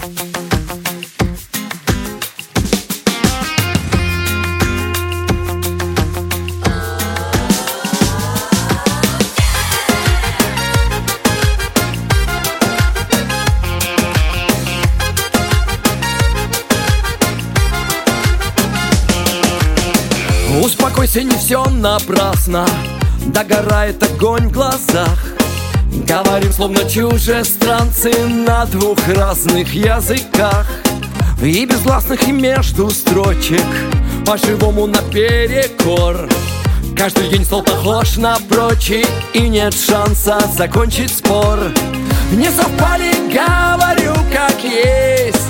Успокойся, не все напрасно, догорает огонь в глазах. Говорим, словно чужестранцы на двух разных языках. И без гласных, и между строчек, по-живому наперекор. Каждый день стал похож на прочий, и нет шанса закончить спор. Не совпали, говорю, как есть.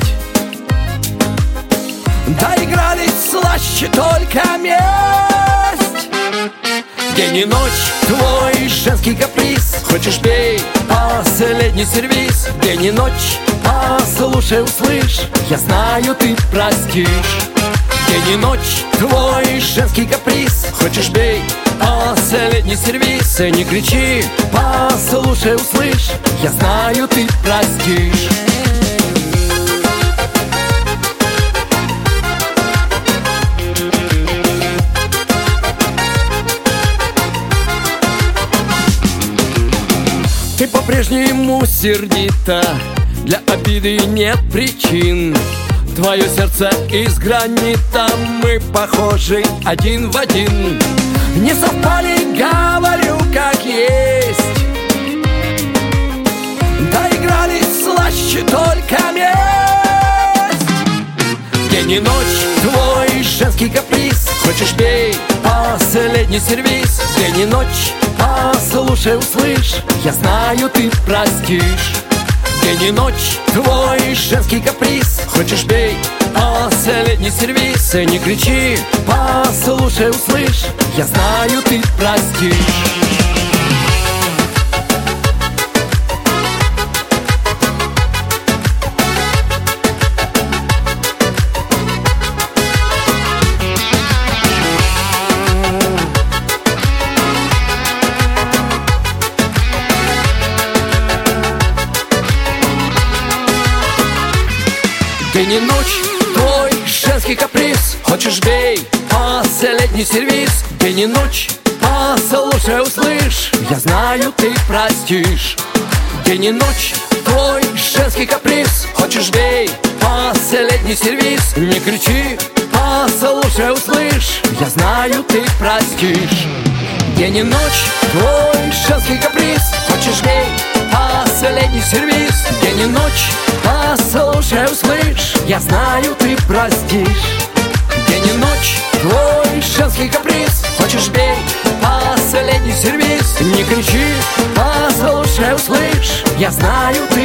Доигрались слаще только месть. День и ночь твой женский каприз. Хочешь, бей, последний сервиз. День и ночь, послушай, услышь. Я знаю, ты простишь. День и ночь твой женский каприз. Хочешь, бей, последний сервиз. И не кричи, послушай, услышь. Я знаю, ты простишь. Ты по-прежнему сердита, для обиды нет причин. Твое сердце из гранита, мы похожи один в один. Не совпали, говорю, как есть. Доигрались слаще только месть. День и ночь твой женский каприз. Хочешь, бей, последний сервиз. День и ночь, послушай, услышь. Я знаю, ты простишь. День и ночь твой женский каприз. Хочешь, бей, последний сервиз. И не кричи, послушай, услышь. Я знаю, ты простишь. День и ночь твой женский каприз. Хочешь, бей, последний сервиз. День и ночь, послушай, услышь. Я знаю, ты простишь. День и ночь твой женский каприз. Хочешь, бей, последний сервиз. Не кричи, послушай, услышь. Я знаю, ты простишь. День и ночь твой женский каприз. Хочешь, бей, последний сервиз. День и ночь, послушай, услышь. Я знаю, ты простишь. День и ночь твой женский каприз. Хочешь, бей, последний сервиз. Не кричи, послушай, услышь. Я знаю, ты